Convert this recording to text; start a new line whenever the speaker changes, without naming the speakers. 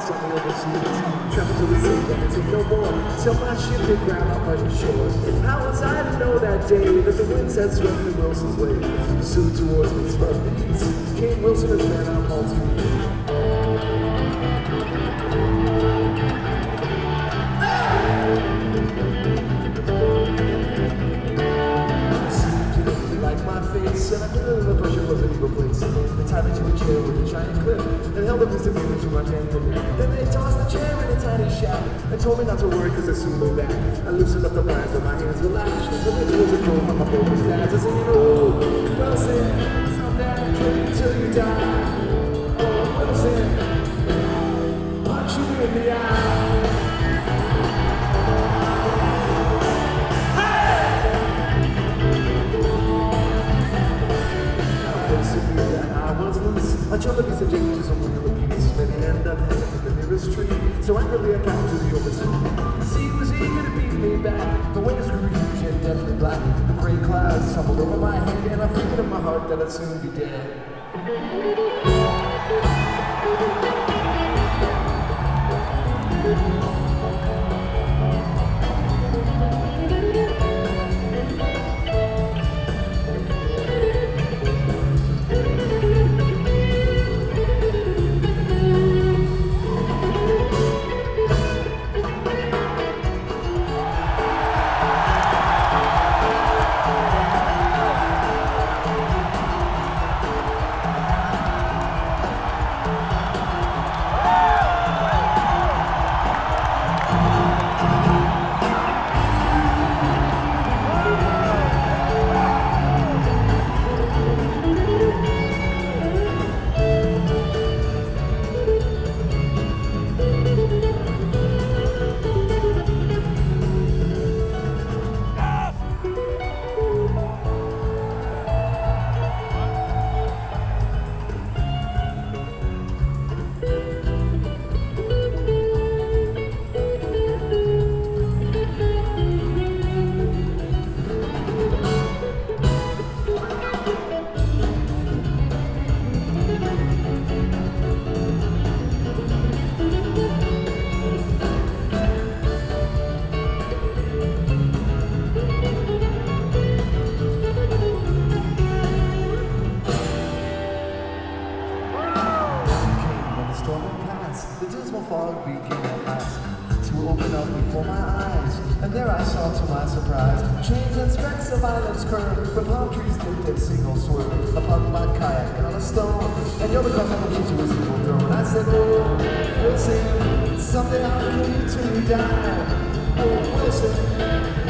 France on the overseas. Travel to the sea, then I take no more. Till my ship hit ground off Russian shores. How was I to know that day that the winds had swept me Wilson's way? Pursued towards me from the east. Came Wilson as man on Maltese. And I knew the pressure was an evil place. They tied me to a chair with a giant clip and held up this image from my hand. Then they tossed the chair in a tiny shack and told me not to worry because they'll soon be back. I loosened up the blinds and my hands relaxed. The lift was a cold from my focus stats. I said, you know, Wilson, someday I'll kill you till you die. Oh, Wilson, punch you in the eye. I jumped a piece of Jake to some real abuse. Many end up hanging from the nearest tree. So angrily I climbed to the open sea. The sea was eager to beat me back. The waves grew huge and deathly black. The gray clouds tumbled over my head, and I figured in my heart that I'd soon be dead. The dismal fog became at last to open up before my eyes, and there I saw to my surprise chains and specks of islands curved, with palm trees dipped and seagulls swirling upon my kayak on a stone, and the other cause I moved to his evil throne. I said, oh, Wilson, someday I'll kill you till you die. Oh, Wilson.